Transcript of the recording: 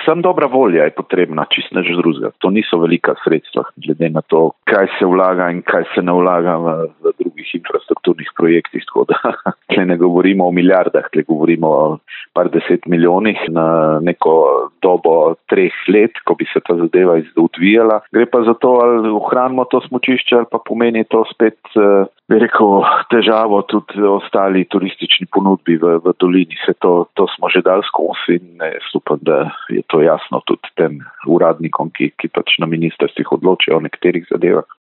Predvsem dobra volja je potrebna, čisto nič drugega. To niso velika sredstva, glede na to, kaj se vlaga in kaj se ne vlaga v drugih infrastrukturnih projektih. Tako da tle ne govorimo o milijardah, tle govorimo o par 10 milijonih na neko dobo 3 let, ko bi se ta zadeva odvijala. Gre pa za to, ali ohranimo to smučišče, ali pa pomeni to spet, bi rekel, težavo tudi ostali turistični ponudbi v dolini. To smo že dali skozi in upam, da je to jasno tudi tem uradnikom, ki pač na ministrstvih odločajo o nekaterih zadevah.